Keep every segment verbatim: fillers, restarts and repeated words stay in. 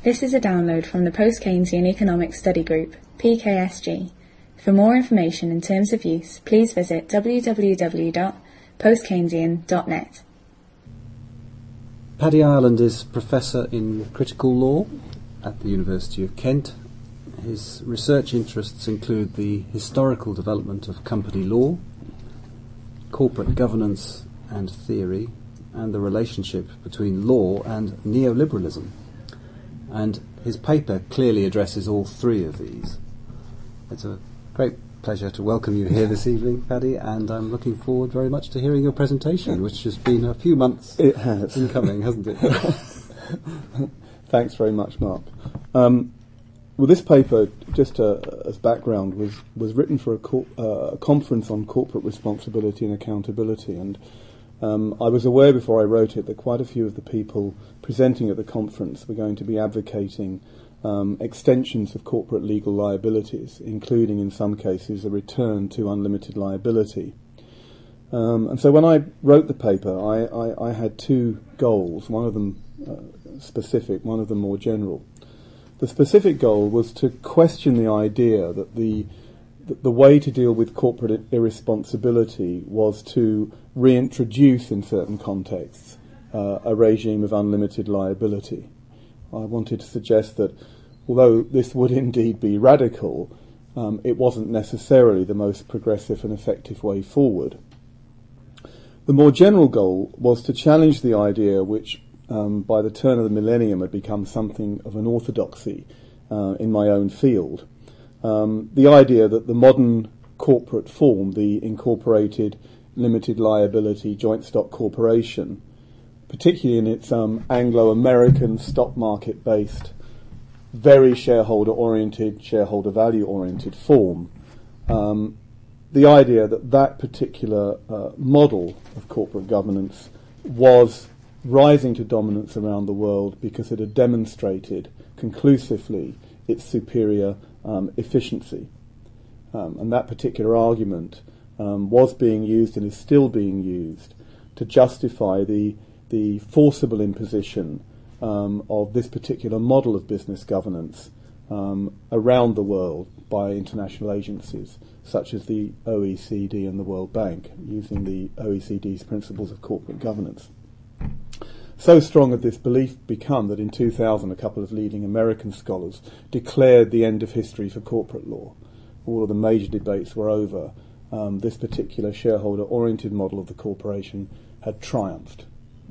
This is a download from the Post-Keynesian Economic Study Group, P K S G. For more information and terms of use, please visit w w w dot post keynesian dot net. Paddy Ireland is Professor in Critical Law at the University of Kent. His research interests include the historical development of company law, corporate governance and theory, and the relationship between law and neoliberalism. And his paper clearly addresses all three of these. It's a great pleasure to welcome you here this evening, Paddy, and I'm looking forward very much to hearing your presentation, which has been a few months it has. in coming, hasn't it? Thanks very much, Mark. Um, well, this paper, just uh, as background, was, was written for a, cor- uh, a conference on corporate responsibility and accountability, and Um, I was aware before I wrote it that quite a few of the people presenting at the conference were going to be advocating um, extensions of corporate legal liabilities, including in some cases a return to unlimited liability. Um, and so when I wrote the paper, I, I, I had two goals, one of them uh, specific, one of them more general. The specific goal was to question the idea that the the way to deal with corporate irresponsibility was to reintroduce in certain contexts uh, a regime of unlimited liability. I wanted to suggest that although this would indeed be radical, um, it wasn't necessarily the most progressive and effective way forward. The more general goal was to challenge the idea which um, by the turn of the millennium had become something of an orthodoxy uh, in my own field. Um, the idea that the modern corporate form, the incorporated limited liability joint stock corporation, particularly in its um, Anglo-American stock market-based, very shareholder-oriented, shareholder value-oriented form, um, the idea that that particular uh, model of corporate governance was rising to dominance around the world because it had demonstrated conclusively its superior Um, efficiency. Um, and that particular argument um, was being used and is still being used to justify the the forcible imposition um, of this particular model of business governance um, around the world by international agencies such as the O E C D and the World Bank, using the O E C D's principles of corporate governance. So strong had this belief become that in two thousand a couple of leading American scholars declared the end of history for corporate law. All of the major debates were over. Um, this particular shareholder-oriented model of the corporation had triumphed.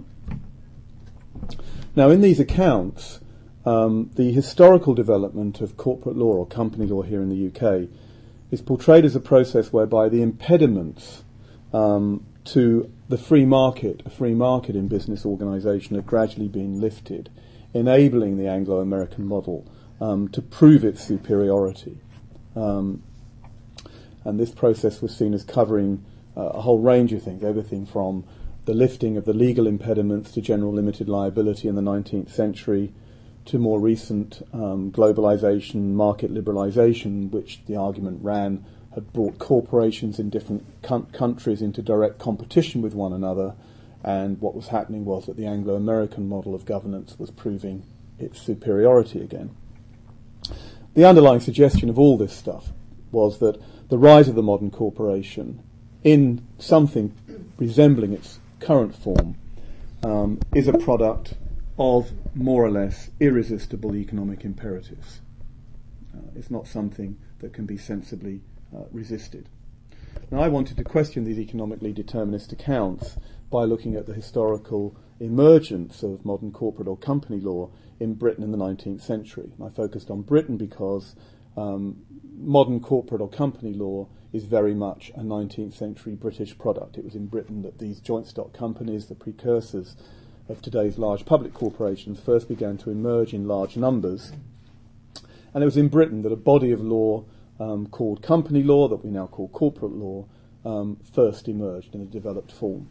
Now, in these accounts, um, the historical development of corporate law or company law here in the U K is portrayed as a process whereby the impediments um, to the free market, a free market in business organisation had gradually been lifted, enabling the Anglo-American model um, to prove its superiority. Um, and this process was seen as covering uh, a whole range of things, everything from the lifting of the legal impediments to general limited liability in the nineteenth century to more recent um, globalisation, market liberalisation, which the argument ran had brought corporations in different com- countries into direct competition with one another, and what was happening was that the Anglo-American model of governance was proving its superiority again. The underlying suggestion of all this stuff was that the rise of the modern corporation, in something resembling its current form, um, is a product of more or less irresistible economic imperatives. Uh, it's not something that can be sensibly Uh, resisted. Now, I wanted to question these economically determinist accounts by looking at the historical emergence of modern corporate or company law in Britain in the nineteenth century. I focused on Britain because um, modern corporate or company law is very much a nineteenth century British product. It was in Britain that these joint stock companies, the precursors of today's large public corporations, first began to emerge in large numbers. And it was in Britain that a body of law Um, called company law, that we now call corporate law, um, first emerged in a developed form.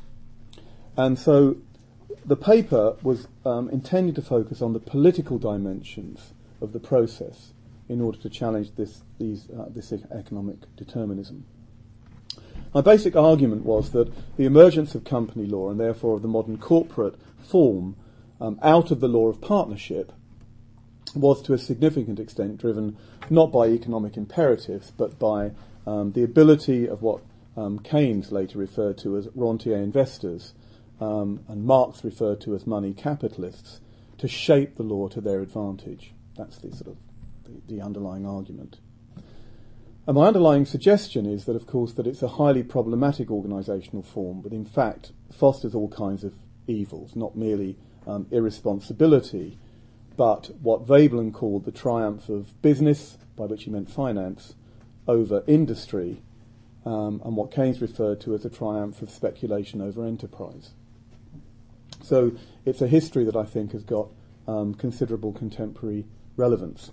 And so the paper was um, intended to focus on the political dimensions of the process in order to challenge this, these, uh, this economic determinism. My basic argument was that the emergence of company law, and therefore of the modern corporate form, um, out of the law of partnership, was to a significant extent driven not by economic imperatives, but by um, the ability of what um, Keynes later referred to as rentier investors, um, and Marx referred to as money capitalists, to shape the law to their advantage. That's the sort of the, the underlying argument. And my underlying suggestion is that, of course, that it's a highly problematic organisational form, but in fact fosters all kinds of evils, not merely um, irresponsibility, but what Veblen called the triumph of business, by which he meant finance, over industry, um, and what Keynes referred to as the triumph of speculation over enterprise. So it's a history that I think has got um, considerable contemporary relevance.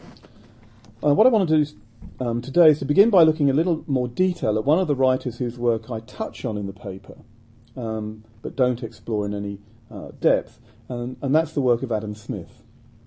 Uh, what I want to do um, today is to begin by looking a little more detail at one of the writers whose work I touch on in the paper, um, but don't explore in any uh, depth, and, and that's the work of Adam Smith.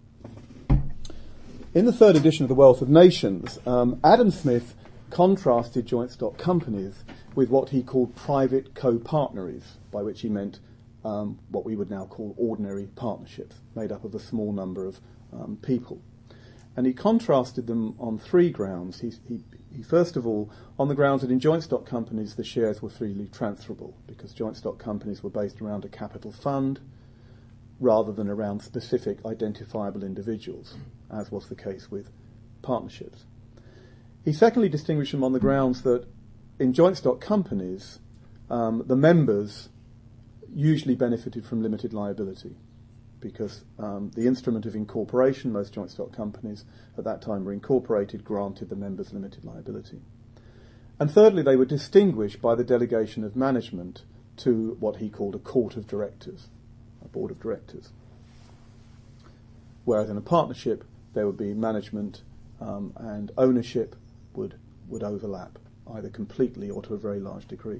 In the third edition of The Wealth of Nations, um, Adam Smith contrasted joint stock companies with what he called private co-partneries, by which he meant um, what we would now call ordinary partnerships, made up of a small number of um, people. And he contrasted them on three grounds. He, he, he first of all, on the grounds that in joint stock companies the shares were freely transferable, because joint stock companies were based around a capital fund rather than around specific identifiable individuals, as was the case with partnerships. He secondly distinguished them on the grounds that in joint stock companies, um, the members usually benefited from limited liability, because um, the instrument of incorporation, most joint stock companies at that time were incorporated, granted the members limited liability. And thirdly, they were distinguished by the delegation of management to what he called a court of directors, a board of directors. Whereas in a partnership, there would be management um, and ownership would, would overlap, either completely or to a very large degree.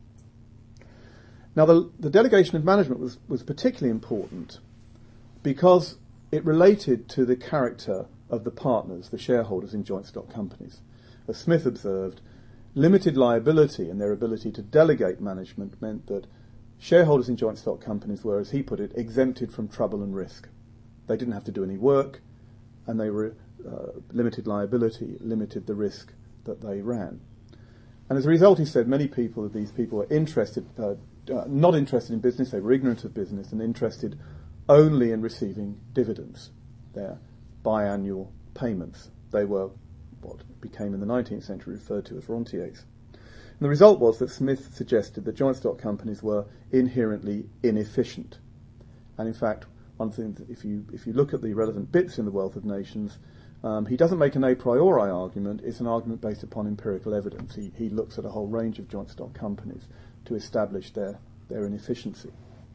Now, the, the delegation of management was, was particularly important because it related to the character of the partners, the shareholders in joint stock companies. As Smith observed, limited liability and their ability to delegate management meant that shareholders in joint stock companies were, as he put it, exempted from trouble and risk. They didn't have to do any work, and they were uh, limited liability limited the risk that they ran. And as a result, he said, many people of these people were interested, uh, uh, not interested in business, they were ignorant of business and interested only in receiving dividends, their biannual payments. They were what became in the nineteenth century referred to as rentiers. And the result was that Smith suggested that joint stock companies were inherently inefficient. And in fact, one thing that if you if you look at the relevant bits in The Wealth of Nations, um, he doesn't make an a priori argument, it's an argument based upon empirical evidence. He, he looks at a whole range of joint stock companies to establish their, their inefficiency.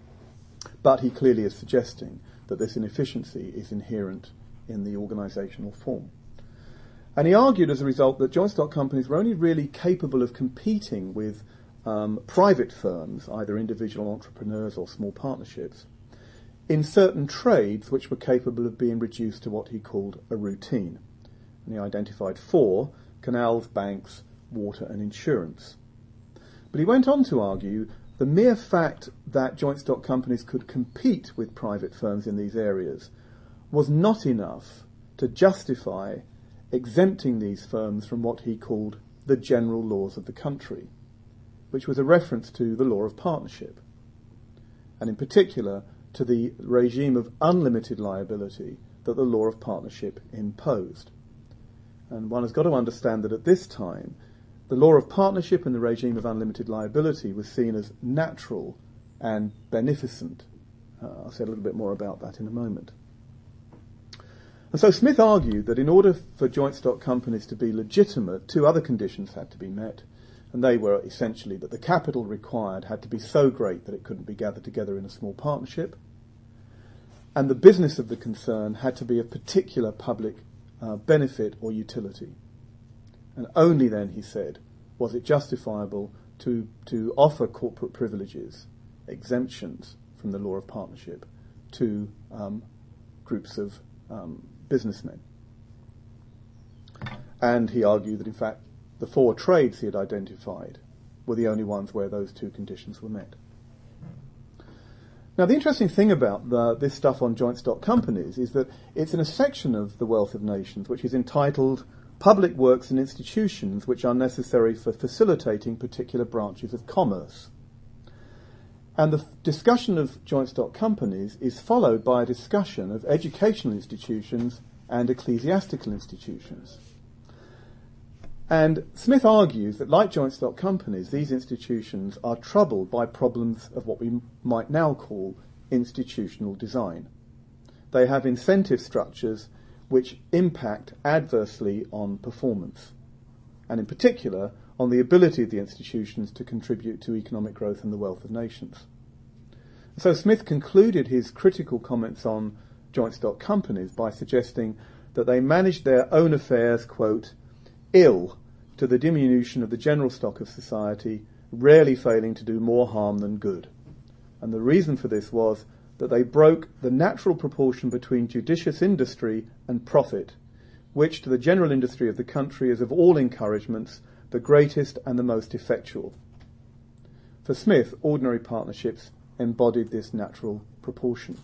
But he clearly is suggesting that this inefficiency is inherent in the organisational form. And he argued as a result that joint stock companies were only really capable of competing with um, private firms, either individual entrepreneurs or small partnerships, in certain trades which were capable of being reduced to what he called a routine. And he identified four: canals, banks, water and insurance. But he went on to argue the mere fact that joint stock companies could compete with private firms in these areas was not enough to justify exempting these firms from what he called the general laws of the country, which was a reference to the law of partnership, and in particular to the regime of unlimited liability that the law of partnership imposed. And one has got to understand that at this time, the law of partnership and the regime of unlimited liability was seen as natural and beneficent. Uh, I'll say a little bit more about that in a moment. And so Smith argued that in order for joint stock companies to be legitimate, two other conditions had to be met, and they were essentially that the capital required had to be so great that it couldn't be gathered together in a small partnership, and the business of the concern had to be of particular public uh, benefit or utility. And only then, he said, was it justifiable to, to offer corporate privileges, exemptions from the law of partnership, to um, groups of um, businessmen. And he argued that, in fact, the four trades he had identified were the only ones where those two conditions were met. Now, the interesting thing about the, this stuff on joint stock companies is that it's in a section of The Wealth of Nations which is entitled Public Works and Institutions which are necessary for facilitating particular branches of commerce. And the f- discussion of joint stock companies is followed by a discussion of educational institutions and ecclesiastical institutions. And Smith argues that, like joint stock companies, these institutions are troubled by problems of what we m- might now call institutional design. They have incentive structures which impact adversely on performance, and in particular on the ability of the institutions to contribute to economic growth and the wealth of nations. So Smith concluded his critical comments on joint stock companies by suggesting that they managed their own affairs, quote, ill to the diminution of the general stock of society, rarely failing to do more harm than good. And the reason for this was that they broke the natural proportion between judicious industry and profit, which to the general industry of the country is of all encouragements the greatest and the most effectual. For Smith, ordinary partnerships embodied this natural proportion.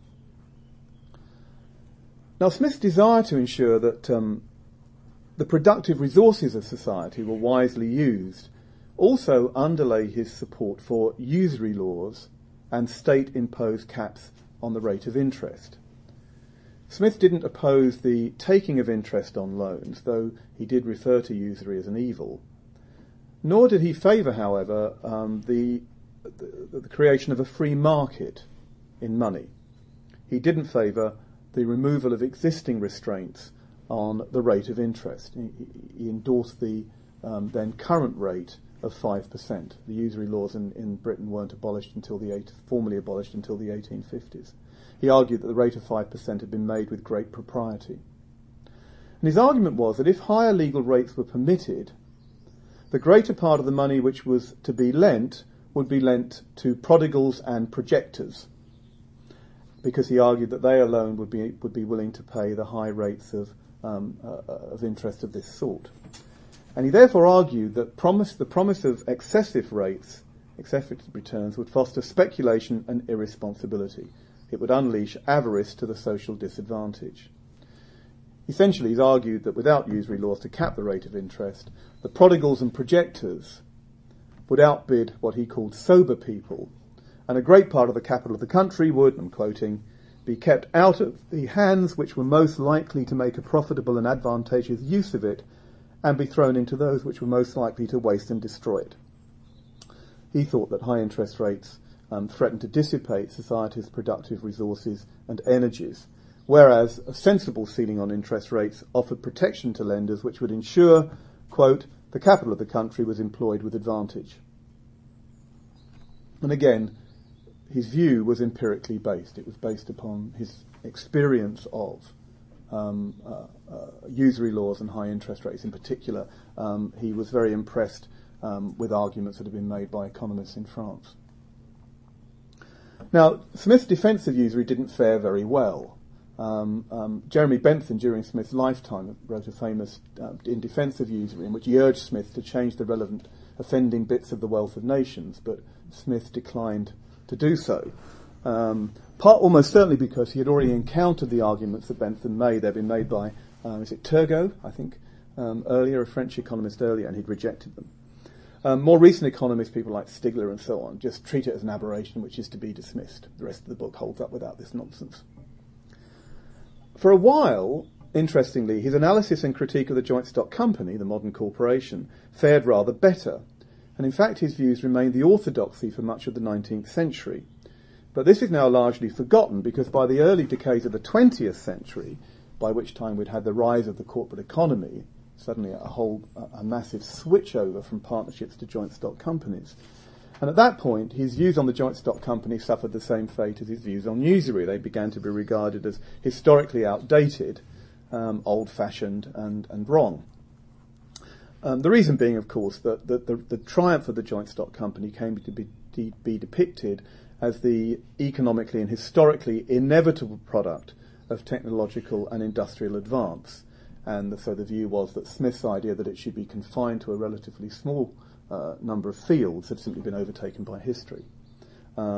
Now, Smith's desire to ensure that um, the productive resources of society were wisely used also underlay his support for usury laws and state-imposed caps on the rate of interest. Smith didn't oppose the taking of interest on loans, though he did refer to usury as an evil. Nor did he favour, however, um, the, the, the creation of a free market in money. He didn't favour the removal of existing restraints on the rate of interest. He, he endorsed the um, then current rate of five percent. The usury laws in, in Britain weren't abolished until the eight, formally abolished until the eighteen fifties. He argued that the rate of five percent had been made with great propriety. And his argument was that if higher legal rates were permitted, the greater part of the money which was to be lent would be lent to prodigals and projectors, because he argued that they alone would be would be willing to pay the high rates of um, uh, of interest of this sort. And he therefore argued that promise, the promise of excessive rates, excessive returns, would foster speculation and irresponsibility. It would unleash avarice to the social disadvantage. Essentially, he's argued that without usury laws to cap the rate of interest, the prodigals and projectors would outbid what he called sober people, and a great part of the capital of the country would, I'm quoting, be kept out of the hands which were most likely to make a profitable and advantageous use of it, and be thrown into those which were most likely to waste and destroy it. He thought that high interest rates um, threatened to dissipate society's productive resources and energies, whereas a sensible ceiling on interest rates offered protection to lenders which would ensure, quote, the capital of the country was employed with advantage. And again, his view was empirically based. It was based upon his experience of Um, uh, uh, usury laws and high interest rates in particular. Um, he was very impressed um, with arguments that had been made by economists in France. Now, Smith's defence of usury didn't fare very well. Um, um, Jeremy Bentham, during Smith's lifetime, wrote a famous uh, In Defence of Usury, in which he urged Smith to change the relevant offending bits of The Wealth of Nations, but Smith declined to do so. Um, part almost certainly because he had already encountered the arguments that Bentham made. They'd been made by, um, is it Turgot, I think, um, earlier, a French economist earlier, and he'd rejected them. Um, more recent economists, people like Stigler and so on, just treat it as an aberration which is to be dismissed. The rest of the book holds up without this nonsense. For a while, interestingly, his analysis and critique of the joint stock company, the modern corporation, fared rather better. And in fact, his views remained the orthodoxy for much of the nineteenth century. But this is now largely forgotten, because by the early decades of the twentieth century, by which time we'd had the rise of the corporate economy, suddenly a whole a massive switch over from partnerships to joint stock companies. And at that point, his views on the joint stock company suffered the same fate as his views on usury. They began to be regarded as historically outdated, um, old-fashioned, and, and wrong. Um, the reason being, of course, that, that the, the triumph of the joint stock company came to be, de- be depicted as the economically and historically inevitable product of technological and industrial advance. And the, so the view was that Smith's idea that it should be confined to a relatively small uh, number of fields had simply been overtaken by history. Um,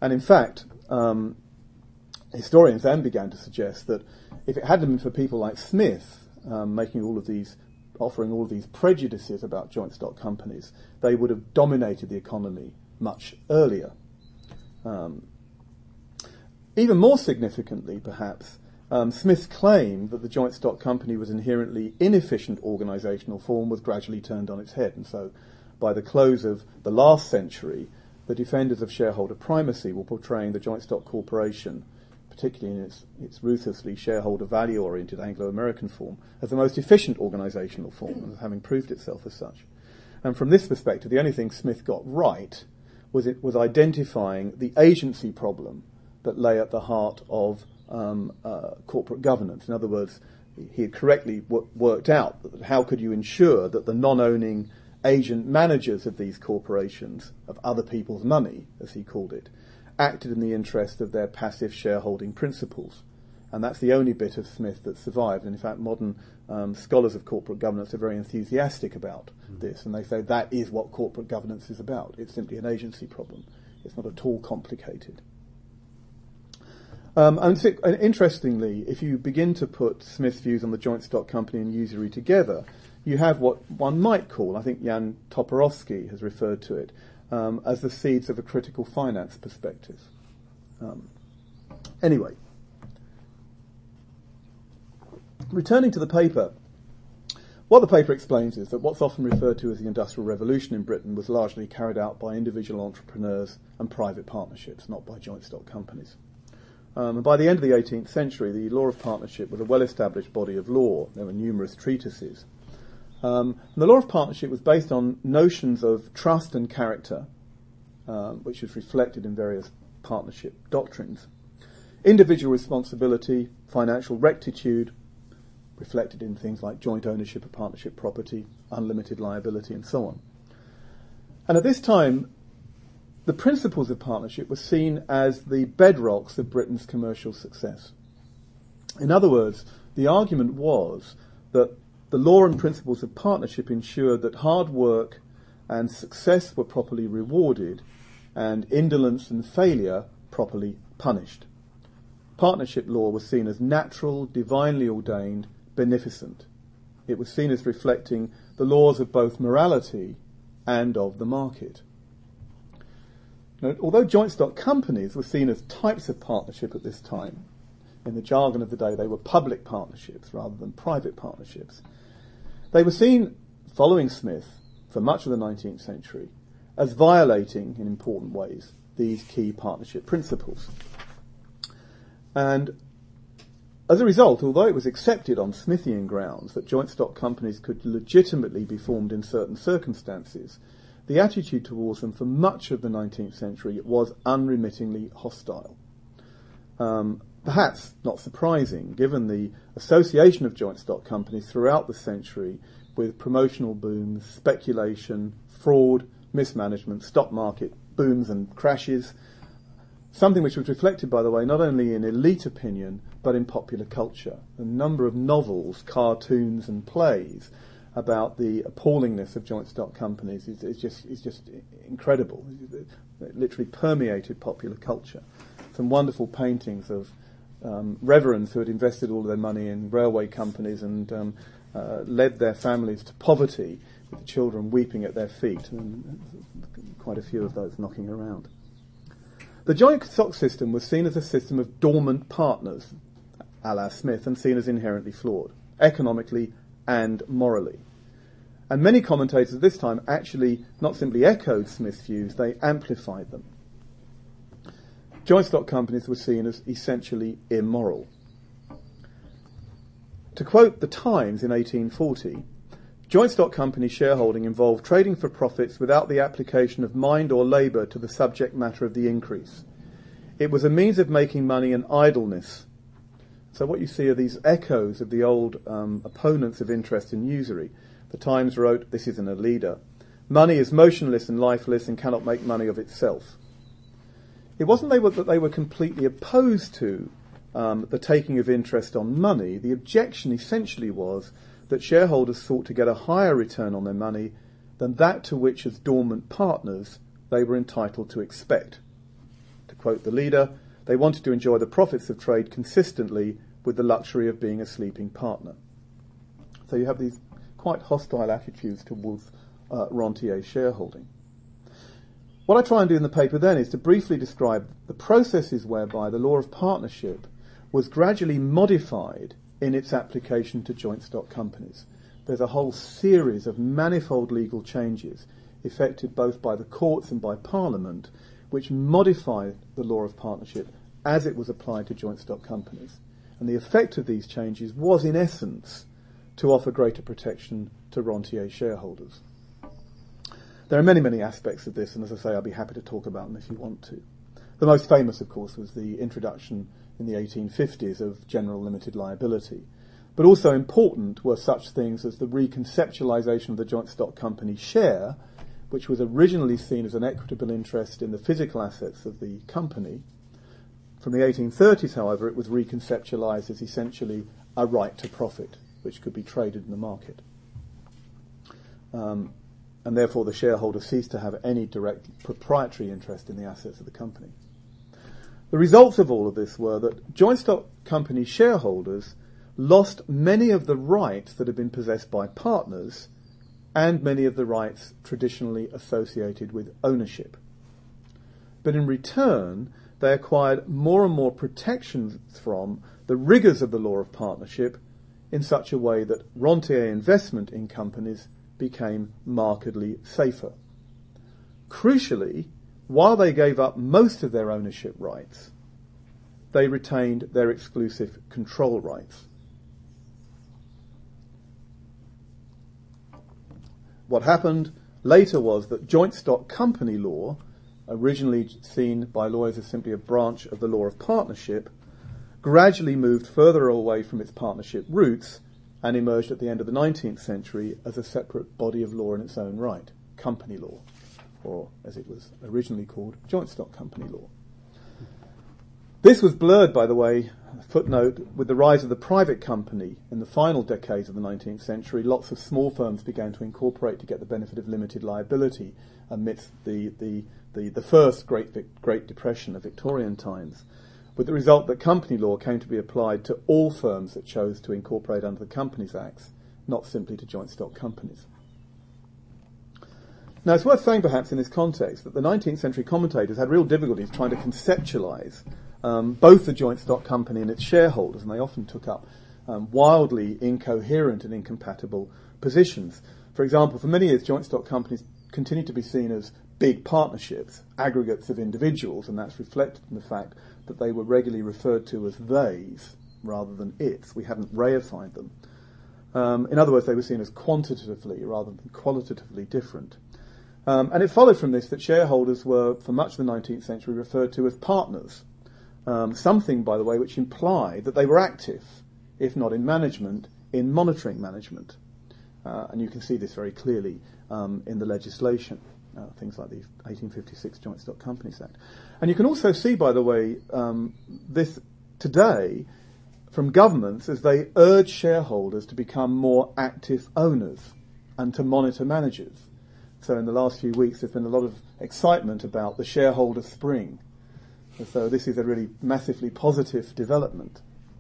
And in fact, um, historians then began to suggest that if it hadn't been for people like Smith um, making all of these, offering all of these prejudices about joint stock companies, they would have dominated the economy much earlier. Um, even more significantly, perhaps, um, Smith's claim that the joint stock company was inherently inefficient organisational form was gradually turned on its head, and so by the close of the last century, the defenders of shareholder primacy were portraying the joint stock corporation, particularly in its, its ruthlessly shareholder value-oriented Anglo-American form, as the most efficient organisational form, having proved itself as such. And from this perspective, the only thing Smith got right was it was identifying the agency problem that lay at the heart of um, uh, corporate governance. In other words, he had correctly w- worked out that how could you ensure that the non-owning agent managers of these corporations, of other people's money, as he called it, acted in the interest of their passive shareholding principles. And that's the only bit of Smith that survived. And in fact, modern um, scholars of corporate governance are very enthusiastic about mm. this. And they say that is what corporate governance is about. It's simply an agency problem. It's not at all complicated. Um, and, so, and interestingly, if you begin to put Smith's views on the joint stock company and usury together, you have what one might call, I think Jan Toporowski has referred to it, um, as the seeds of a critical finance perspective. Um, anyway, returning to the paper, what the paper explains is that what's often referred to as the Industrial Revolution in Britain was largely carried out by individual entrepreneurs and private partnerships, not by joint stock companies. Um, and by the end of the eighteenth century, the law of partnership was a well-established body of law. There were numerous treatises. Um, and the law of partnership was based on notions of trust and character, um, which is reflected in various partnership doctrines. Individual responsibility, financial rectitude, reflected in things like joint ownership of partnership property, unlimited liability, and so on. And at this time, the principles of partnership were seen as the bedrocks of Britain's commercial success. In other words, the argument was that the law and principles of partnership ensured that hard work and success were properly rewarded and indolence and failure properly punished. Partnership law was seen as natural, divinely ordained, beneficent. It was seen as reflecting the laws of both morality and of the market. Now, although joint stock companies were seen as types of partnership at this time, in the jargon of the day they were public partnerships rather than private partnerships, they were seen, following Smith, for much of the nineteenth century, as violating, in important ways, these key partnership principles. And as a result, although it was accepted on Smithian grounds that joint stock companies could legitimately be formed in certain circumstances, the attitude towards them for much of the nineteenth century was unremittingly hostile. Um, perhaps not surprising, given the association of joint stock companies throughout the century with promotional booms, speculation, fraud, mismanagement, stock market booms and crashes, something which was reflected, by the way, not only in elite opinion, but in popular culture. A number of novels, cartoons and plays about the appallingness of joint stock companies is, is just is just incredible. It literally permeated popular culture. Some wonderful paintings of um, reverends who had invested all of their money in railway companies and um, uh, led their families to poverty, with the children weeping at their feet, and quite a few of those knocking around. The joint stock system was seen as a system of dormant partners, a la Smith, and seen as inherently flawed, economically and morally. And many commentators at this time actually not simply echoed Smith's views, they amplified them. Joint stock companies were seen as essentially immoral. To quote the Times in eighteen forty, joint stock company shareholding involved trading for profits without the application of mind or labour to the subject matter of the increase. It was a means of making money and idleness. So what you see are these echoes of the old um, opponents of interest in usury. The Times wrote, this is in a leader, money is motionless and lifeless and cannot make money of itself. It wasn't they were, that they were completely opposed to um, the taking of interest on money. The objection essentially was that shareholders sought to get a higher return on their money than that to which, as dormant partners, they were entitled to expect. To quote the leader, they wanted to enjoy the profits of trade consistently with the luxury of being a sleeping partner. So you have these quite hostile attitudes towards uh, rentier shareholding. What I try and do in the paper then is to briefly describe the processes whereby the law of partnership was gradually modified in its application to joint stock companies. There's a whole series of manifold legal changes effected both by the courts and by Parliament which modified the law of partnership as it was applied to joint stock companies. And the effect of these changes was, in essence, to offer greater protection to rentier shareholders. There are many, many aspects of this, and as I say, I'll be happy to talk about them if you want to. The most famous, of course, was the introduction in the eighteen fifties of general limited liability. But also important were such things as the reconceptualisation of the joint stock company share, which was originally seen as an equitable interest in the physical assets of the company. From the eighteen thirties, however, it was reconceptualised as essentially a right to profit, which could be traded in the market. Um, and therefore the shareholder ceased to have any direct proprietary interest in the assets of the company. The results of all of this were that joint stock company shareholders lost many of the rights that had been possessed by partners and many of the rights traditionally associated with ownership. But in return, they acquired more and more protections from the rigours of the law of partnership in such a way that rentier investment in companies became markedly safer. Crucially, while they gave up most of their ownership rights, they retained their exclusive control rights. What happened later was that joint stock company law, originally seen by lawyers as simply a branch of the law of partnership, gradually moved further away from its partnership roots and emerged at the end of the nineteenth century as a separate body of law in its own right, company law, or as it was originally called, joint stock company law. This was blurred, by the way, footnote, with the rise of the private company in the final decades of the nineteenth century. Lots of small firms began to incorporate to get the benefit of limited liability amidst the, the, the, the first Great, Great Depression of Victorian times, with the result that company law came to be applied to all firms that chose to incorporate under the Companies Acts, not simply to joint stock companies. Now, it's worth saying perhaps in this context that the nineteenth century commentators had real difficulties trying to conceptualise um, both the joint stock company and its shareholders, and they often took up um, wildly incoherent and incompatible positions. For example, for many years, joint stock companies continued to be seen as big partnerships, aggregates of individuals, and that's reflected in the fact that they were regularly referred to as theys rather than its. We hadn't reified them. Um, in other words, they were seen as quantitatively rather than qualitatively different. Um, and it followed from this that shareholders were, for much of the nineteenth century, referred to as partners, um, something, by the way, which implied that they were active, if not in management, in monitoring management. Uh, and you can see this very clearly um, in the legislation. Uh, things like the eighteen fifty-six Joint Stock Companies Act. And you can also see, by the way, um, this today from governments as they urge shareholders to become more active owners and to monitor managers. So in the last few weeks there's been a lot of excitement about the shareholder spring. And so this is a really massively positive development.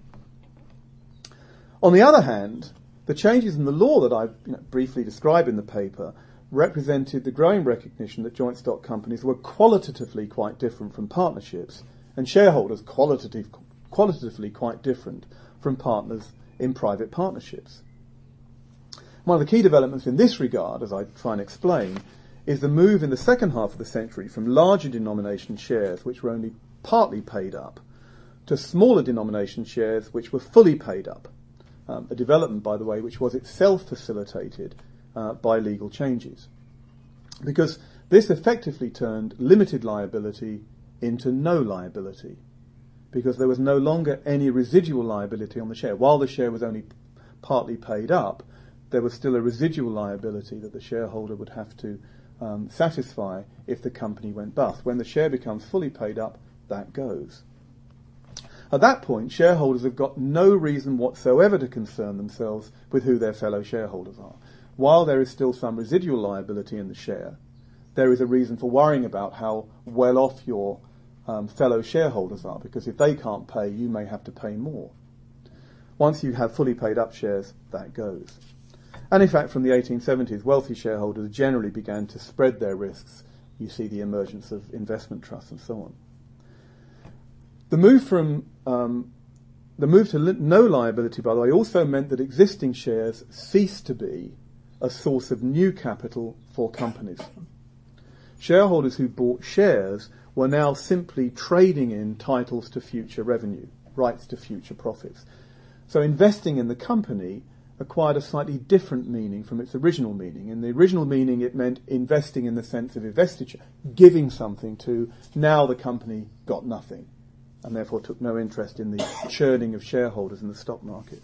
On the other hand, the changes in the law that I you know, briefly describe in the paper represented the growing recognition that joint stock companies were qualitatively quite different from partnerships, and shareholders qualitative, qualitatively quite different from partners in private partnerships. One of the key developments in this regard, as I try and explain, is the move in the second half of the century from larger denomination shares, which were only partly paid up, to smaller denomination shares, which were fully paid up. Um, a development, by the way, which was itself facilitated Uh, by legal changes, because this effectively turned limited liability into no liability, because there was no longer any residual liability on the share. While the share was only partly paid up, there was still a residual liability that the shareholder would have to um, satisfy if the company went bust. When the share becomes fully paid up, that goes. At that point, shareholders have got no reason whatsoever to concern themselves with who their fellow shareholders are. While there is still some residual liability in the share, there is a reason for worrying about how well off your um, fellow shareholders are, because if they can't pay, you may have to pay more. Once you have fully paid up shares, that goes. And in fact, from the eighteen seventies, wealthy shareholders generally began to spread their risks. You see the emergence of investment trusts and so on. The move from um, the move to li- no liability, by the way, also meant that existing shares ceased to be a source of new capital for companies. Shareholders who bought shares were now simply trading in titles to future revenue, rights to future profits. So investing in the company acquired a slightly different meaning from its original meaning. In the original meaning, it meant investing in the sense of investiture, giving something to. Now the company got nothing, and therefore took no interest in the churning of shareholders in the stock market.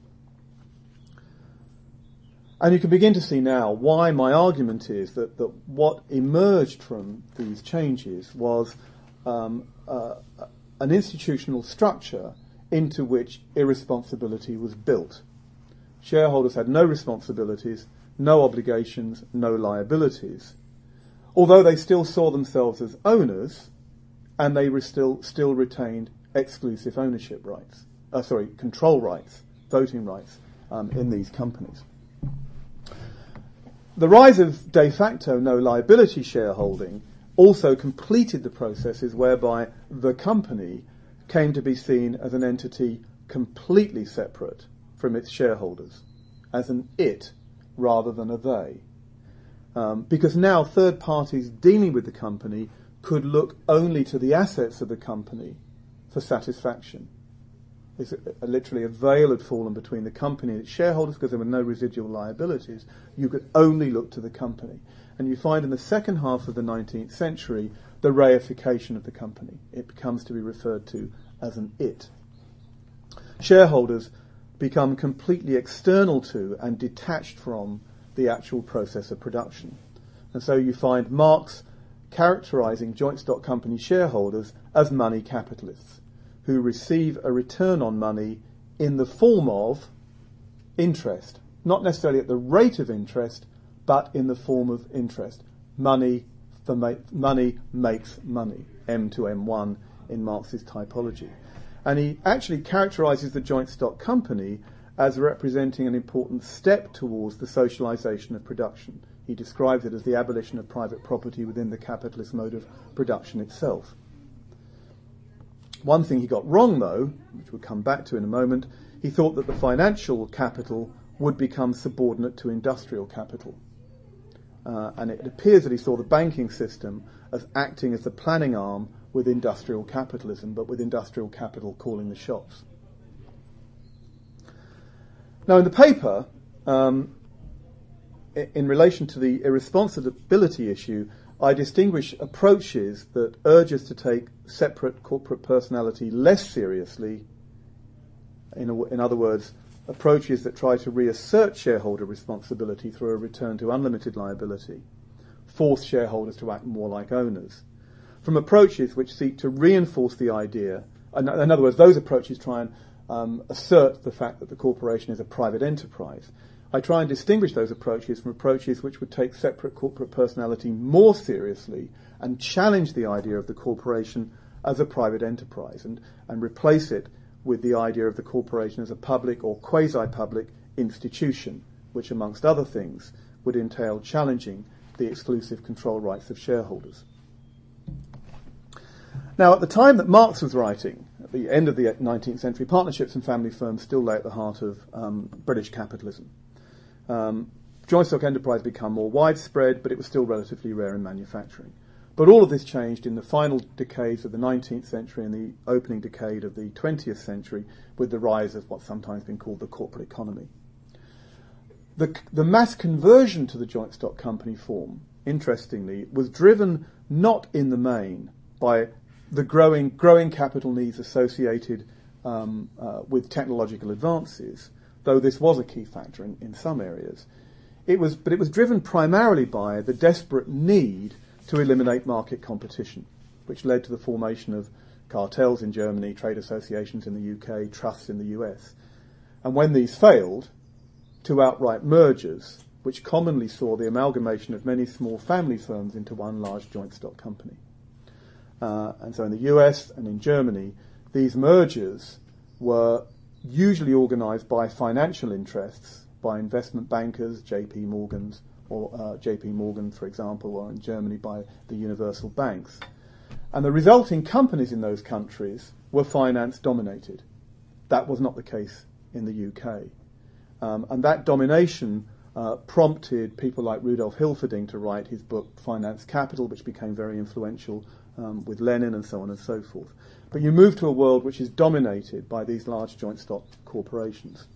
And you can begin to see now why my argument is that, that what emerged from these changes was um, uh, an institutional structure into which irresponsibility was built. Shareholders had no responsibilities, no obligations, no liabilities, although they still saw themselves as owners, and they were still still retained exclusive ownership rights, uh, sorry, control rights, voting rights um, in these companies. The rise of de facto no liability shareholding also completed the processes whereby the company came to be seen as an entity completely separate from its shareholders, as an it rather than a they. Um, because now third parties dealing with the company could look only to the assets of the company for satisfaction. It's a, a, literally a veil had fallen between the company and its shareholders because there were no residual liabilities. You could only look to the company. And you find in the second half of the nineteenth century the reification of the company. It becomes to be referred to as an it. Shareholders become completely external to and detached from the actual process of production. And so you find Marx characterizing joint stock company shareholders as money capitalists who receive a return on money in the form of interest, not necessarily at the rate of interest, but in the form of interest. Money for ma- money makes money, M to M one in Marx's typology. And he actually characterizes the joint stock company as representing an important step towards the socialization of production. He describes it as the abolition of private property within the capitalist mode of production itself. One thing he got wrong, though, which we'll come back to in a moment, he thought that the financial capital would become subordinate to industrial capital. Uh, and it appears that he saw the banking system as acting as the planning arm with industrial capitalism, but with industrial capital calling the shots. Now, in the paper, um, in relation to the irresponsibility issue, I distinguish approaches that urge us to take separate corporate personality less seriously. In, a, in other words, approaches that try to reassert shareholder responsibility through a return to unlimited liability, force shareholders to act more like owners, from approaches which seek to reinforce the idea. In other words, those approaches try and um, assert the fact that the corporation is a private enterprise. I try and distinguish those approaches from approaches which would take separate corporate personality more seriously and challenge the idea of the corporation as a private enterprise and, and replace it with the idea of the corporation as a public or quasi-public institution, which, amongst other things, would entail challenging the exclusive control rights of shareholders. Now, at the time that Marx was writing, at the end of the nineteenth century, partnerships and family firms still lay at the heart of um, British capitalism. Um, joint stock enterprise became more widespread, but it was still relatively rare in manufacturing. But all of this changed in the final decades of the nineteenth century and the opening decade of the twentieth century with the rise of what's sometimes been called the corporate economy. The, the mass conversion to the joint stock company form, interestingly, was driven not in the main by the growing growing capital needs associated um, uh, with technological advances, though this was a key factor in, in some areas. It was, but it was driven primarily by the desperate need to eliminate market competition, which led to the formation of cartels in Germany, trade associations in the U K, trusts in the U S. And when these failed, to outright mergers, which commonly saw the amalgamation of many small family firms into one large joint stock company. Uh, and so in the U S and in Germany, these mergers were usually organised by financial interests, by investment bankers, J P Morgan's, or uh, J P Morgan, for example, or in Germany by the universal banks. And the resulting companies in those countries were finance dominated. That was not the case in the U K. Um, and that domination uh, prompted people like Rudolf Hilferding to write his book Finance Capital, which became very influential um, with Lenin and so on and so forth. But you move to a world which is dominated by these large joint stock corporations.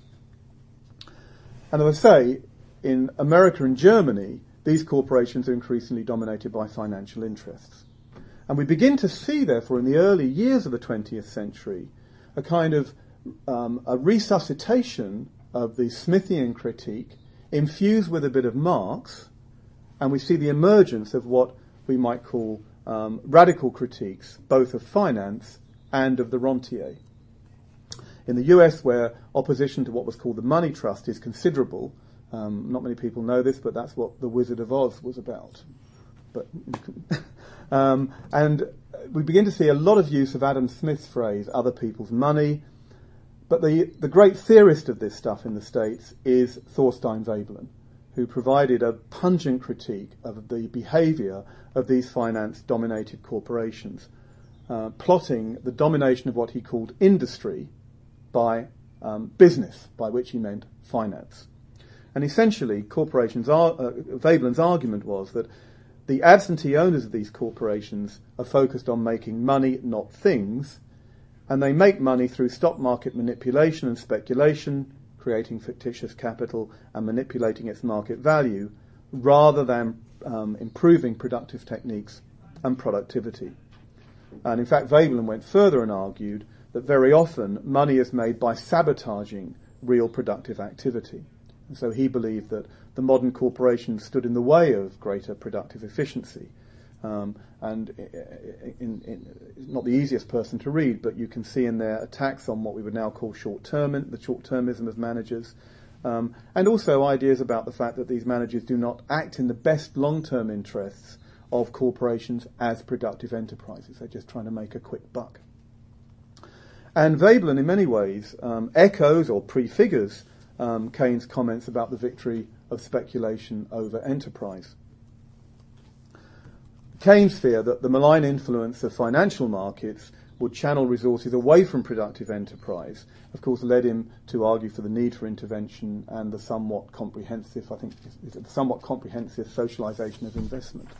And as I say, in America and Germany, these corporations are increasingly dominated by financial interests. And we begin to see, therefore, in the early years of the twentieth century, a kind of um, a resuscitation of the Smithian critique infused with a bit of Marx, and we see the emergence of what we might call um, radical critiques, both of finance and of the rentier. In the U S, where opposition to what was called the money trust is considerable, um, not many people know this, but that's what The Wizard of Oz was about. But um, and we begin to see a lot of use of Adam Smith's phrase, other people's money. But the, the great theorist of this stuff in the States is Thorstein Veblen, who provided a pungent critique of the behaviour of these finance-dominated corporations, uh, plotting the domination of what he called industry by um, business, by which he meant finance. And essentially, corporations are, uh, Veblen's argument was that the absentee owners of these corporations are focused on making money, not things, and they make money through stock market manipulation and speculation, creating fictitious capital and manipulating its market value, rather than um, improving productive techniques and productivity. And in fact, Veblen went further and argued that very often money is made by sabotaging real productive activity. And so he believed that the modern corporations stood in the way of greater productive efficiency. Um, and in, in, in, not the easiest person to read, but you can see in there attacks on what we would now call short-term, the short-termism of managers, um, and also ideas about the fact that these managers do not act in the best long-term interests of corporations as productive enterprises. They're just trying to make a quick buck. And Veblen, in many ways, um, echoes or prefigures um, Keynes' comments about the victory of speculation over enterprise. Keynes feared that the malign influence of financial markets would channel resources away from productive enterprise, of course led him to argue for the need for intervention and the somewhat comprehensive, I think, the somewhat comprehensive socialisation of investment.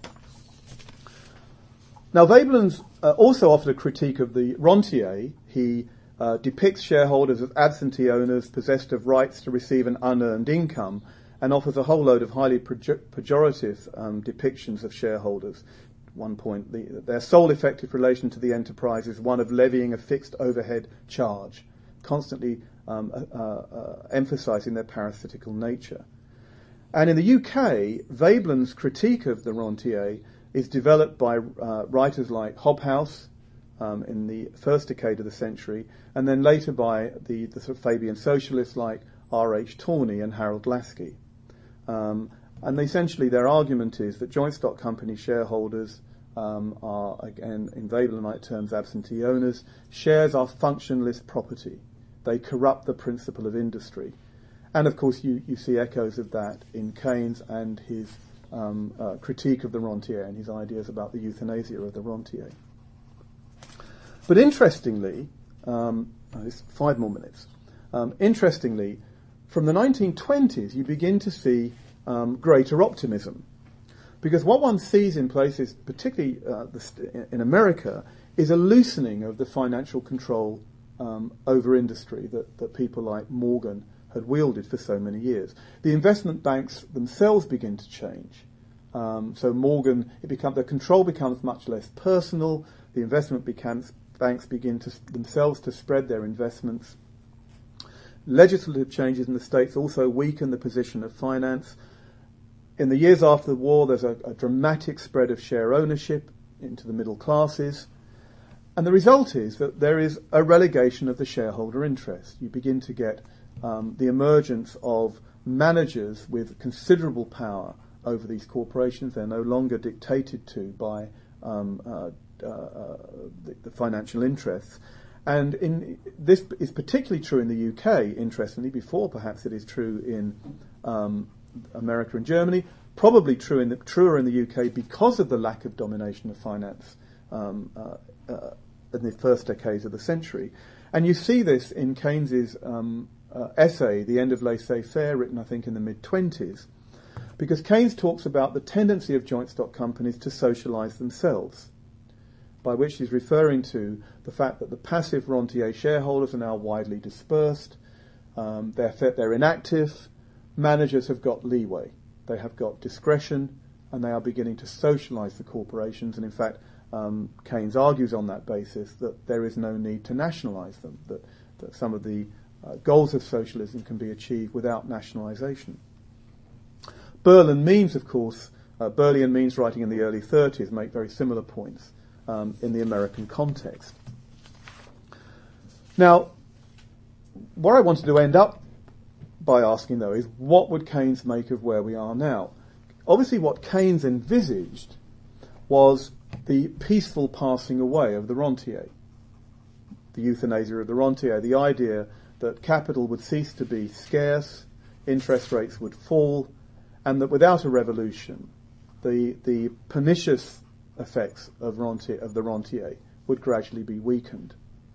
Now, Veblen's uh, also offered a critique of the rentier. He uh, depicts shareholders as absentee owners possessed of rights to receive an unearned income, and offers a whole load of highly pejorative um, depictions of shareholders. At one point, the, their sole effective relation to the enterprise is one of levying a fixed overhead charge, constantly um, uh, uh, emphasising their parasitical nature. And in the U K, Veblen's critique of the rentier is developed by uh, writers like Hobhouse um, in the first decade of the century, and then later by the, the sort of Fabian socialists like R H Tawney and Harold Lasky. Um, and essentially their argument is that joint stock company shareholders um, are, again, in Veblenite terms, absentee owners. Shares are functionless property. They corrupt the principle of industry. And, of course, you, you see echoes of that in Keynes and his um, uh, critique of the rentier and his ideas about the euthanasia of the rentier. But interestingly, um, oh, it's five more minutes. Um, interestingly, from the nineteen twenties, you begin to see um, greater optimism. Because what one sees in places, particularly uh, the st- in America, is a loosening of the financial control um, over industry that, that people like Morgan had wielded for so many years. The investment banks themselves begin to change. Um, so Morgan, it become, the control becomes much less personal. The investment becomes, banks begin to themselves to spread their investments. Legislative changes in the States also weaken the position of finance. In the years after the war, there's a, a dramatic spread of share ownership into the middle classes. And the result is that there is a relegation of the shareholder interest. You begin to get um, the emergence of managers with considerable power over these corporations. They're no longer dictated to by um, uh, uh, uh, the, the financial interests. And in, this is particularly true in the U K, interestingly, before perhaps it is true in um, America and Germany, probably true in the, truer in the U K because of the lack of domination of finance um, uh, uh, in the first decades of the century. And you see this in Keynes's um, uh, essay, The End of Laissez-Faire, written, I think, in the mid-twenties, because Keynes talks about the tendency of joint stock companies to socialise themselves, by which he's referring to the fact that the passive rentier shareholders are now widely dispersed, um, they're, they're inactive, managers have got leeway, they have got discretion, and they are beginning to socialise the corporations, and in fact um, Keynes argues on that basis that there is no need to nationalise them, that, that some of the uh, goals of socialism can be achieved without nationalisation. Burl and Means, of course, uh, Burley and Means, writing in the early thirties, make very similar points um, in the American context. Now, what I wanted to end up by asking, though, is what would Keynes make of where we are now? Obviously, what Keynes envisaged was the peaceful passing away of the rentier, the euthanasia of the rentier, the idea that capital would cease to be scarce, interest rates would fall, and that without a revolution, the the pernicious effects of rentier, of the rentier would gradually be weakened.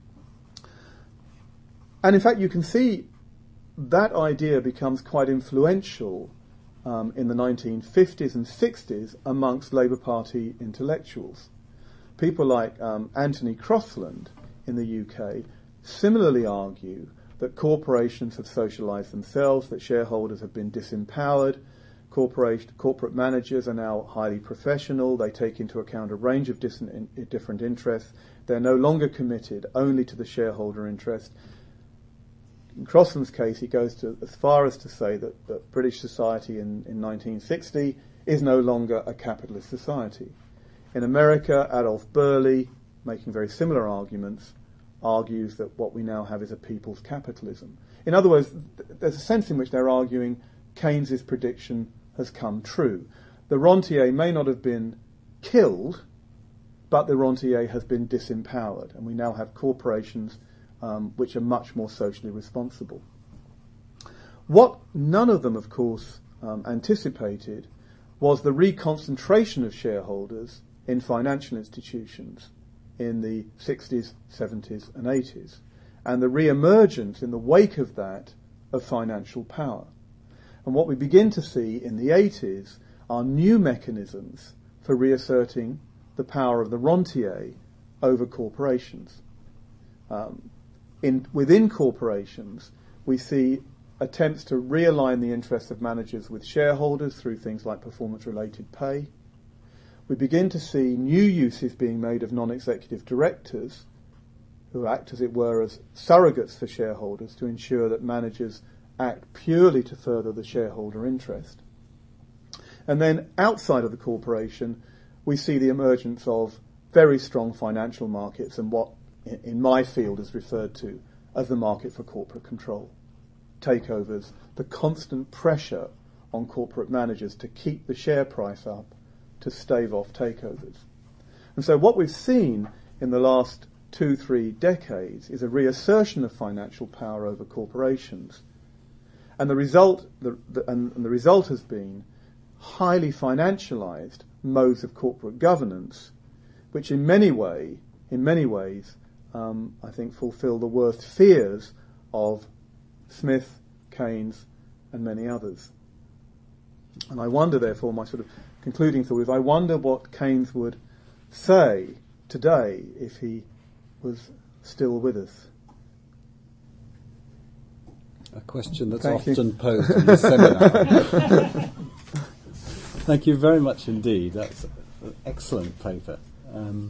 And in fact, you can see that idea becomes quite influential um, in the nineteen fifties and sixties amongst Labour Party intellectuals. People like um, Anthony Crossland in the U K similarly argue that corporations have socialised themselves, that shareholders have been disempowered, corporate, corporate managers are now highly professional, they take into account a range of different, different interests, they're no longer committed only to the shareholder interest. In Crossland's case, he goes to as far as to say that, that British society in, in nineteen sixty is no longer a capitalist society. In America, Adolph Burley, making very similar arguments, argues that what we now have is a people's capitalism. In other words, th- there's a sense in which they're arguing Keynes's prediction has come true. The rentier may not have been killed, but the rentier has been disempowered, and we now have corporations um, which are much more socially responsible. What none of them, of course, um, anticipated was the reconcentration of shareholders in financial institutions in the sixties, seventies and eighties, and the re-emergence in the wake of that of financial power. And what we begin to see in the eighties are new mechanisms for reasserting the power of the rentier over corporations. Um, in, within corporations, we see attempts to realign the interests of managers with shareholders through things like performance-related pay. We begin to see new uses being made of non-executive directors who act, as it were, as surrogates for shareholders to ensure that managers act purely to further the shareholder interest. And then outside of the corporation, we see the emergence of very strong financial markets and what in my field is referred to as the market for corporate control. Takeovers, the constant pressure on corporate managers to keep the share price up, to stave off takeovers. And so what we've seen in the last two, three decades is a reassertion of financial power over corporations. And the result, the, the, and, and the result has been highly financialized modes of corporate governance, which in many way, in many ways, um, I think fulfill the worst fears of Smith, Keynes, and many others. And I wonder, therefore, my sort of concluding thought is, I wonder what Keynes would say today if he was still with us. A question that's Thank often you. posed in the seminar. Thank you very much indeed. That's an excellent paper. Um,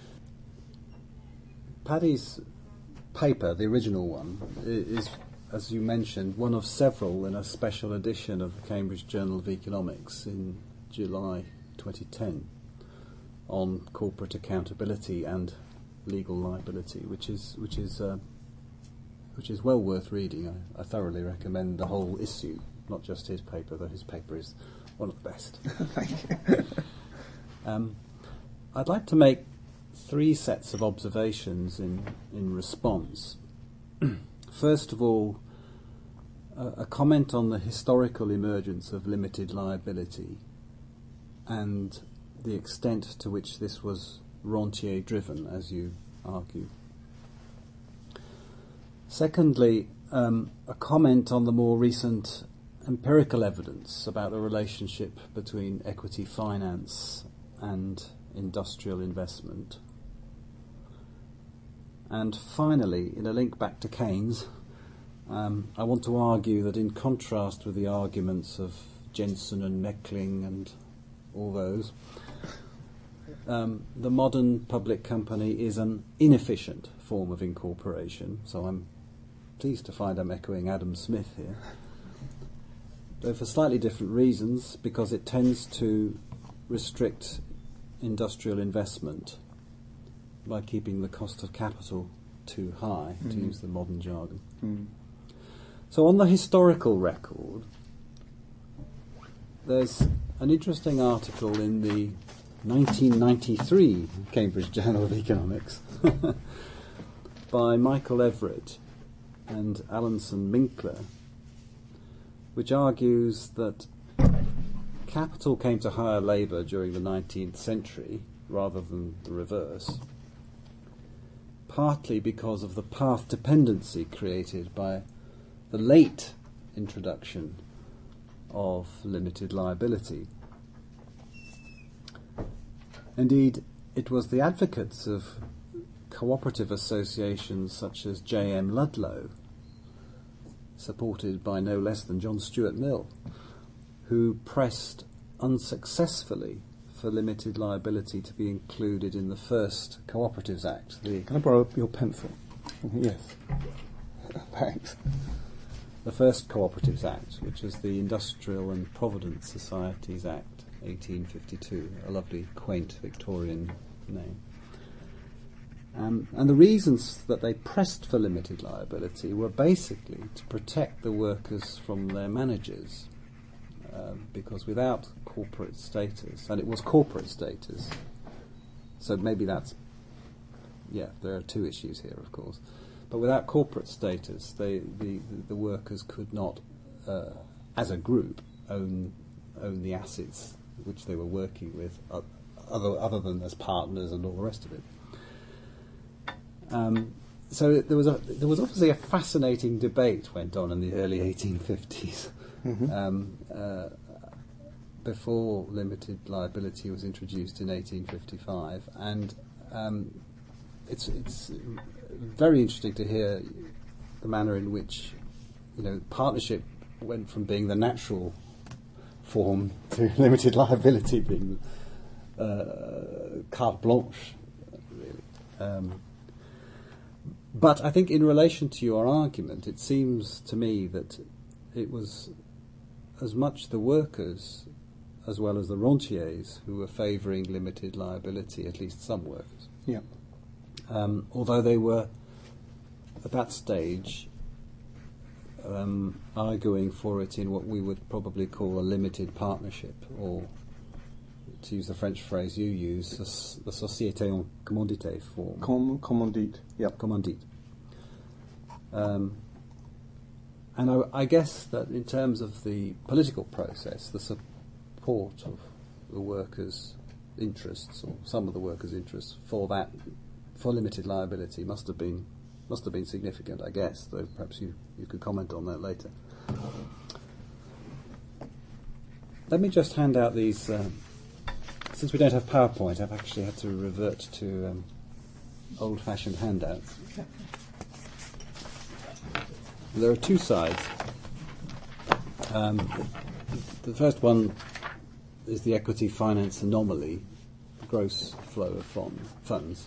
Paddy's paper, the original one, is, as you mentioned, one of several in a special edition of the Cambridge Journal of Economics in July twenty ten on corporate accountability and legal liability, which is which is uh, which is well worth reading. I, I thoroughly recommend the whole issue, not just his paper, though his paper is one of the best. Thank you. um, I'd like to make three sets of observations in, in response. First of all, a, a comment on the historical emergence of limited liability and the extent to which this was rentier-driven, as you argue. Secondly, um, a comment on the more recent empirical evidence about the relationship between equity finance and industrial investment. And finally, in a link back to Keynes, um, I want to argue that in contrast with the arguments of Jensen and Meckling and all those, um, the modern public company is an inefficient form of incorporation, so I'm pleased to find I'm echoing Adam Smith here, though for slightly different reasons, because it tends to restrict industrial investment by keeping the cost of capital too high, mm. to use the modern jargon. Mm. So on the historical record, there's an interesting article in the nineteen ninety-three Cambridge Journal of Economics by Michael Everett and Alanson Minkler, which argues that capital came to hire labour during the nineteenth century rather than the reverse, partly because of the path dependency created by the late introduction of limited liability. Indeed, it was the advocates of cooperative associations such as J M Ludlow, supported by no less than John Stuart Mill, who pressed unsuccessfully for limited liability to be included in the first Cooperatives Act. The Can I borrow your pencil? Yes. Thanks. The first Cooperatives Act, which is the Industrial and Provident Societies Act, eighteen fifty-two, a lovely, quaint Victorian name. Um, and the reasons that they pressed for limited liability were basically to protect the workers from their managers, uh, because without corporate status, and it was corporate status, so maybe that's, yeah, there are two issues here, of course, but without corporate status, they, the, the workers could not, uh, as a group, own own the assets which they were working with, uh, other, other than as partners and all the rest of it. Um, so there was a, there was obviously a fascinating debate went on in the early eighteen fifties, mm-hmm. um, uh, before limited liability was introduced in eighteen fifty-five, and um, it's it's very interesting to hear the manner in which, you know, partnership went from being the natural form to limited liability being uh, carte blanche, really. Um, But I think in relation to your argument, it seems to me that it was as much the workers as well as the rentiers who were favouring limited liability, at least some workers. Yeah. Um, although they were, at that stage, um, arguing for it in what we would probably call a limited partnership, or, to use the French phrase you use, the société en commandité form. Com- commandite. Yep, commandite. Um, and I, I guess that in terms of the political process, the support of the workers' interests, or some of the workers' interests, for that, for limited liability, must have been must have been significant, I guess. Though perhaps you, you could comment on that later. Let me just hand out these. Uh, Since we don't have PowerPoint, I've actually had to revert to um, old-fashioned handouts. There are two sides. Um, the first one is the equity finance anomaly, gross flow of fund, funds.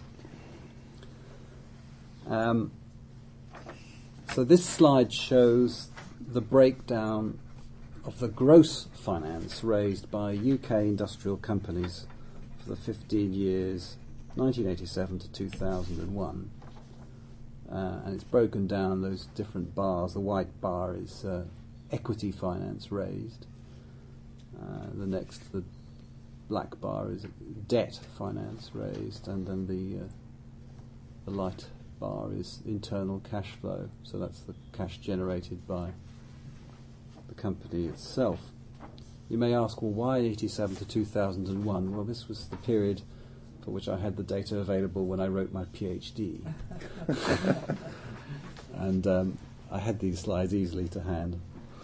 Um, so this slide shows the breakdown of the gross finance raised by U K industrial companies for the fifteen years, nineteen eighty-seven to two thousand one. Uh, and it's broken down, those different bars. The white bar is uh, equity finance raised. Uh, the next, the black bar is debt finance raised, and then the uh, the light bar is internal cash flow. So that's the cash generated by the company itself. You may ask, well, why eighty-seven to two thousand one? Well, this was the period for which I had the data available when I wrote my PhD. And um, I had these slides easily to hand.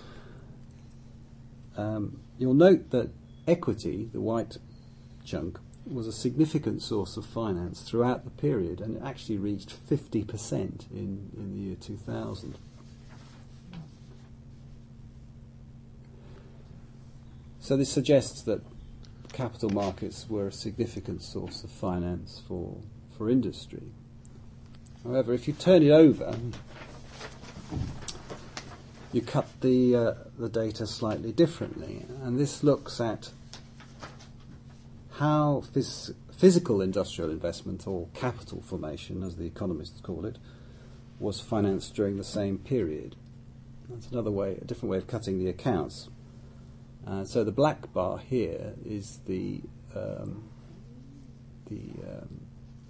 Um, you'll note that equity, the white chunk, was a significant source of finance throughout the period, and it actually reached fifty percent in, in the year two thousand. So this suggests that capital markets were a significant source of finance for, for industry. However, if you turn it over, you cut the uh, the data slightly differently, and this looks at how phys- physical industrial investment, or capital formation as the economists call it, was financed during the same period. That's another way, a different way of cutting the accounts. Uh, so the black bar here is the um, the um,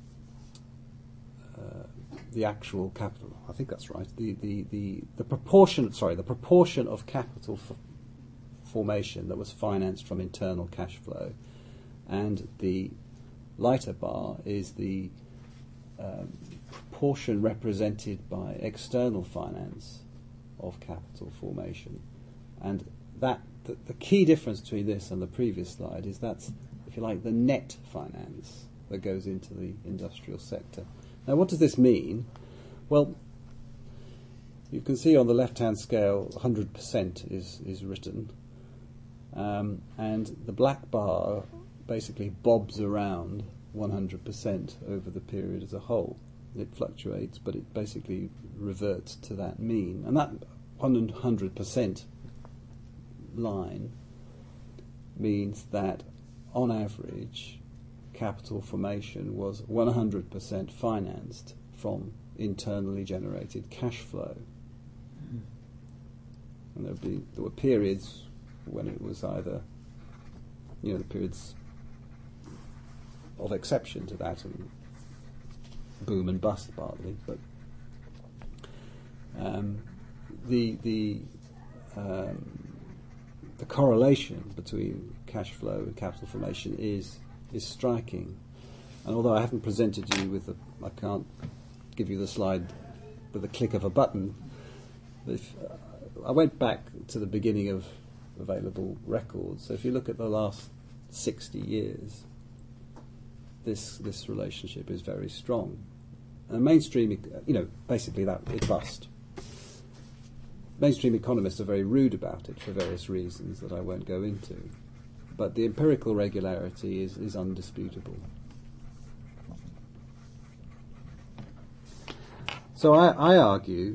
uh, the actual capital. I think that's right. The the the, the proportion. Sorry, the proportion of capital f- formation that was financed from internal cash flow, and the lighter bar is the um, proportion represented by external finance of capital formation, and that. The, the key difference between this and the previous slide is that's, if you like, the net finance that goes into the industrial sector. Now, what does this mean? Well, you can see on the left-hand scale, one hundred percent is, is written, um, and the black bar basically bobs around one hundred percent over the period as a whole. It fluctuates, but it basically reverts to that mean. And that one hundred percent line means that, on average, capital formation was one hundred percent financed from internally generated cash flow. Mm. And there, be, there were periods when it was either, you know, the periods of exception to that, and boom and bust partly, but um, the the um, the correlation between cash flow and capital formation is is striking. And although I haven't presented you with a, I can't give you the slide with a click of a button. If, uh, I went back to the beginning of available records. So if you look at the last sixty years, this this relationship is very strong. And mainstream, you know, basically that it bust. Mainstream economists are very rude about it for various reasons that I won't go into. But the empirical regularity is, is undisputable. So I, I argue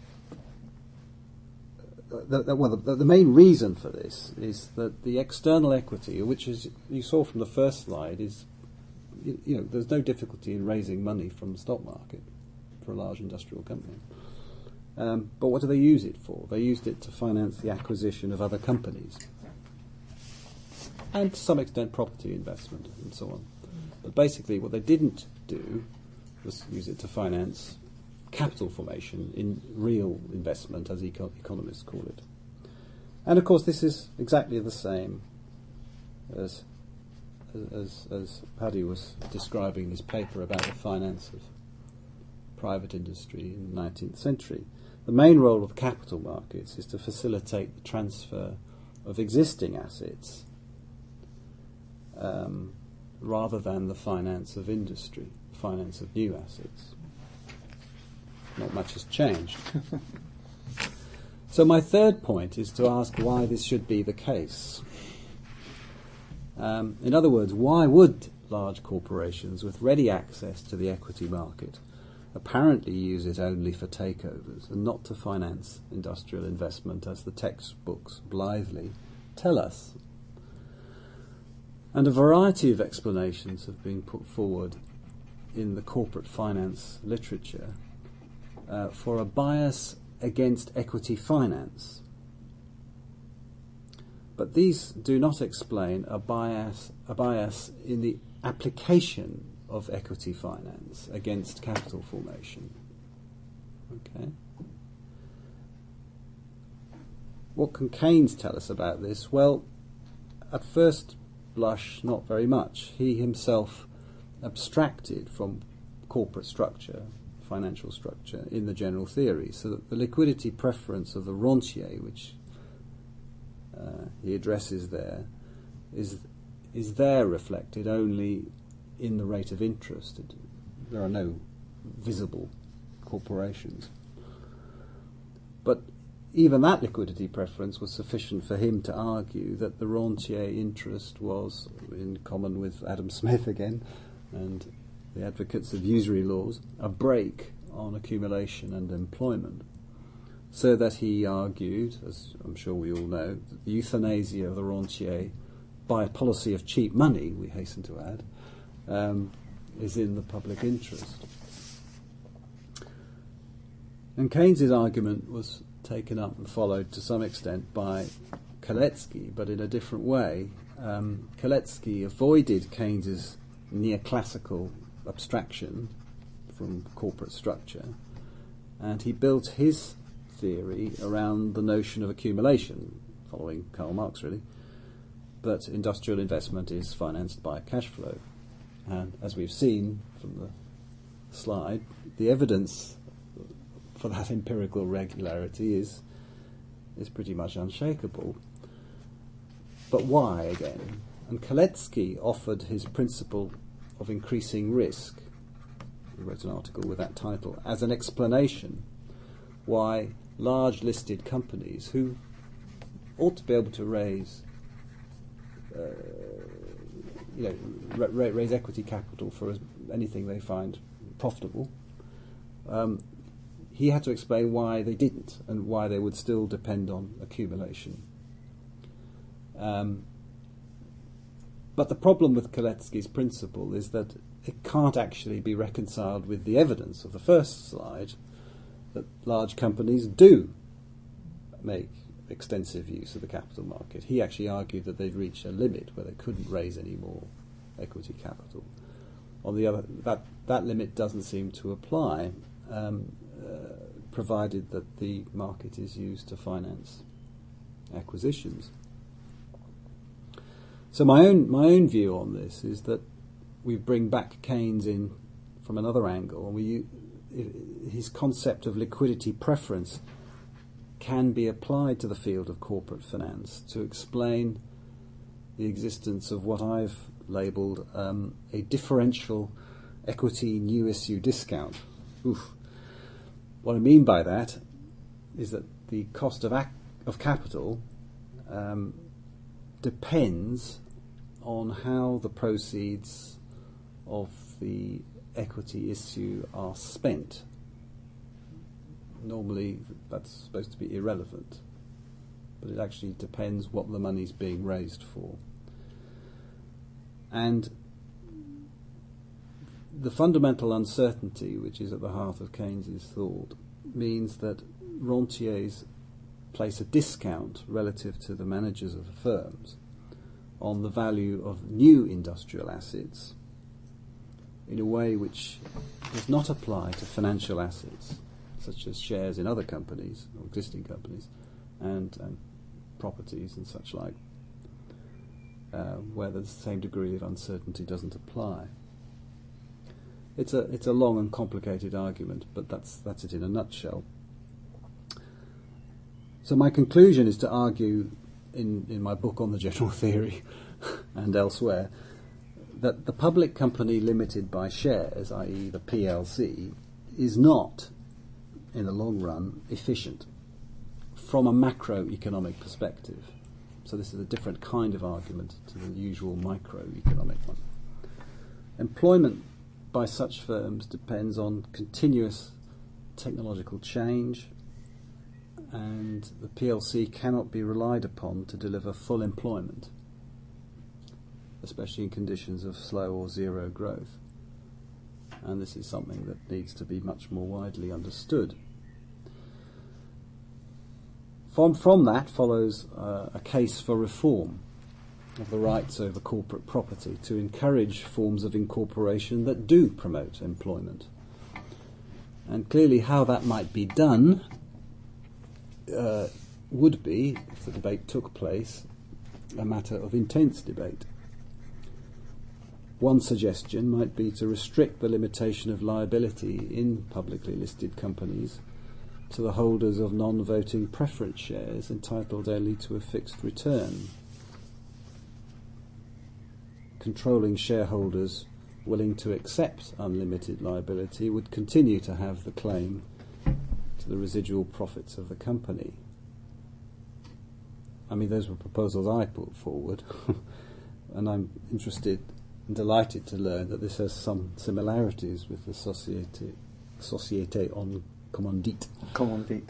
that, that well, the, the main reason for this is that the external equity, which is you saw from the first slide, is you, you know there's no difficulty in raising money from the stock market for a large industrial company. Um, but what do they use it for? They used it to finance the acquisition of other companies, and to some extent property investment and so on. But basically what they didn't do was use it to finance capital formation in real investment, as eco- economists call it. And of course this is exactly the same as as, as Paddy was describing his paper about the finance of private industry in the nineteenth century. The main role of capital markets is to facilitate the transfer of existing assets um, rather than the finance of industry, finance of new assets. Not much has changed. So my third point is to ask why this should be the case. Um, in other words, why would large corporations with ready access to the equity market apparently use it only for takeovers and not to finance industrial investment, as the textbooks blithely tell us? And a variety of explanations have been put forward in the corporate finance literature uh, for a bias against equity finance. But these do not explain a bias, a bias in the application of equity finance against capital formation. Okay. What can Keynes tell us about this? Well, at first blush, not very much. He himself abstracted from corporate structure, financial structure, in the general theory, so that the liquidity preference of the rentier, which uh, he addresses there, is is there reflected only in the rate of interest. It, there are no visible corporations. But even that liquidity preference was sufficient for him to argue that the rentier interest was, in common with Adam Smith again, and the advocates of usury laws, a brake on accumulation and employment. So that he argued, as I'm sure we all know, that the euthanasia of the rentier by a policy of cheap money, we hasten to add, um, is in the public interest. And Keynes's argument was taken up and followed to some extent by Kalecki, but in a different way. Um, Kalecki avoided Keynes's neoclassical abstraction from corporate structure, and he built his theory around the notion of accumulation, following Karl Marx really, that industrial investment is financed by cash flow. And as we've seen from the slide, the evidence for that empirical regularity is is pretty much unshakable. But why, again? And Kalecki offered his principle of increasing risk, he wrote an article with that title, as an explanation why large listed companies who ought to be able to raise uh, you know, ra- raise equity capital for as anything they find profitable, um, he had to explain why they didn't and why they would still depend on accumulation. Um, but the problem with Kalecki's principle is that it can't actually be reconciled with the evidence of the first slide that large companies do make extensive use of the capital market. He actually argued that they'd reached a limit where they couldn't raise any more equity capital. On the other, that that limit doesn't seem to apply, um, uh, provided that the market is used to finance acquisitions. So my own my own view on this is that we bring back Keynes in from another angle, and we his concept of liquidity preference can be applied to the field of corporate finance to explain the existence of what I've labelled um, a differential equity new issue discount. Oof. What I mean by that is that the cost of ac- of capital um, depends on how the proceeds of the equity issue are spent. Normally that's supposed to be irrelevant, but it actually depends what the money's being raised for. And the fundamental uncertainty which is at the heart of Keynes's thought means that rentiers place a discount relative to the managers of the firms on the value of new industrial assets in a way which does not apply to financial assets such as shares in other companies or existing companies and, and properties and such like, uh, where the same degree of uncertainty doesn't apply. It's a it's a long and complicated argument, but that's that's it in a nutshell. So my conclusion is to argue in, in my book on the general theory and elsewhere that the public company limited by shares, that is the P L C, is not, in the long run, efficient from a macroeconomic perspective. So this is a different kind of argument to the usual microeconomic one. Employment by such firms depends on continuous technological change, and the P L C cannot be relied upon to deliver full employment, especially in conditions of slow or zero growth. And this is something that needs to be much more widely understood. from, from that follows uh, a case for reform of the rights over corporate property to encourage forms of incorporation that do promote employment. And clearly how that might be done uh, would be, if the debate took place, a matter of intense debate. One suggestion might be to restrict the limitation of liability in publicly listed companies to the holders of non-voting preference shares entitled only to a fixed return. Controlling shareholders willing to accept unlimited liability would continue to have the claim to the residual profits of the company. I mean, those were proposals I put forward, and I'm interested and delighted to learn that this has some similarities with the Société, Société en Commandite. Commandite.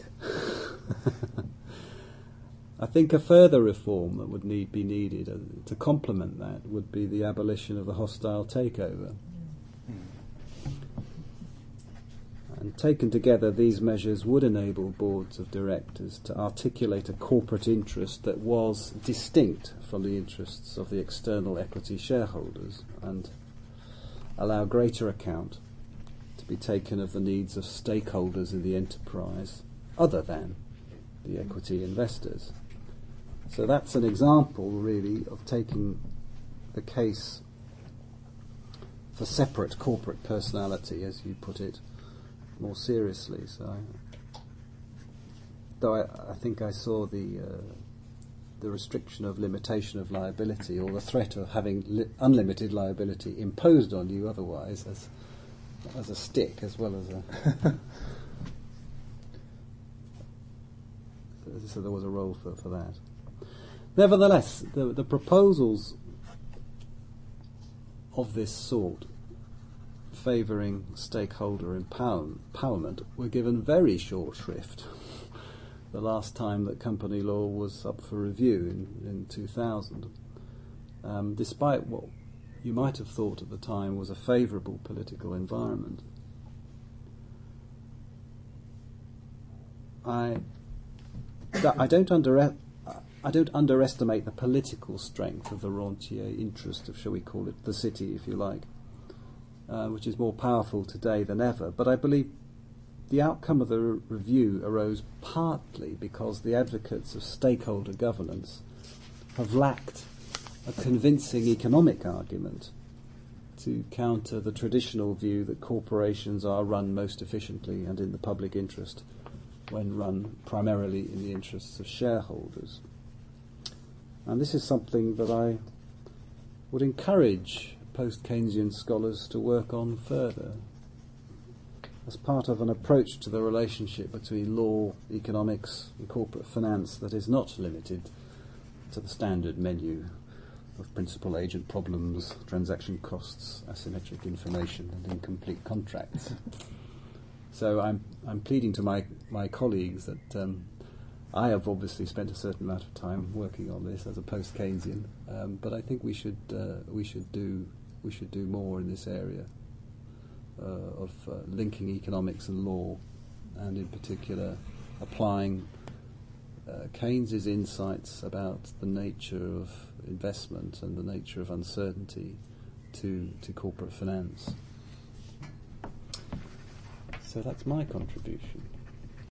I think a further reform that would need be needed uh, to complement that would be the abolition of the hostile takeover. Mm. And taken together, these measures would enable boards of directors to articulate a corporate interest that was distinct from the interests of the external equity shareholders and allow greater account to be taken of the needs of stakeholders in the enterprise other than the equity investors. So that's an example, really, of taking the case for separate corporate personality, as you put it, more seriously. So, I, though I, I think I saw the uh, the restriction of limitation of liability, or the threat of having li- unlimited liability imposed on you otherwise, as as a stick as well as a. So there was a role for, for that. Nevertheless, the, the proposals of this sort, favouring stakeholder empower, empowerment, were given very short shrift the last time that company law was up for review in, in two thousand. Um, despite what you might have thought at the time was a favourable political environment. I, I don't under, I don't underestimate the political strength of the rentier interest of, shall we call it, the city, if you like, uh, which is more powerful today than ever. But I believe the outcome of the re- review arose partly because the advocates of stakeholder governance have lacked a convincing economic argument to counter the traditional view that corporations are run most efficiently and in the public interest when run primarily in the interests of shareholders. And this is something that I would encourage post-Keynesian scholars to work on further as part of an approach to the relationship between law, economics and corporate finance that is not limited to the standard menu of principal agent problems, transaction costs, asymmetric information and incomplete contracts. So I'm I'm pleading to my, my colleagues that um, I have obviously spent a certain amount of time working on this as a post-Keynesian, um, but I think we should uh, we should do we should do more in this area uh, of uh, linking economics and law, and in particular applying uh, Keynes's insights about the nature of investment and the nature of uncertainty to to corporate finance. So that's my contribution.